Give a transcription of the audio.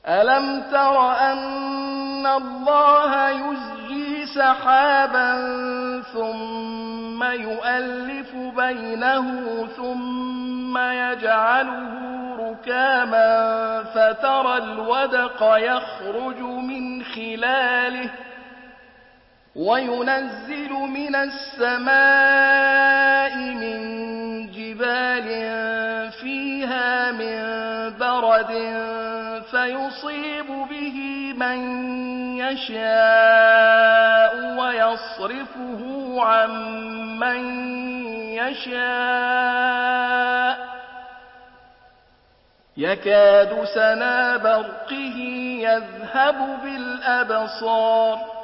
ألم تر أن الله يزجي سحابا ثم يؤلف بينه ثم يجعله ركاما فترى الودق يخرج من خلاله وينزل من السماء من جبال فيها من برد فيصيب به من يشاء ويصرفه عن من يشاء يكاد سنا برقه يذهب بالأبصار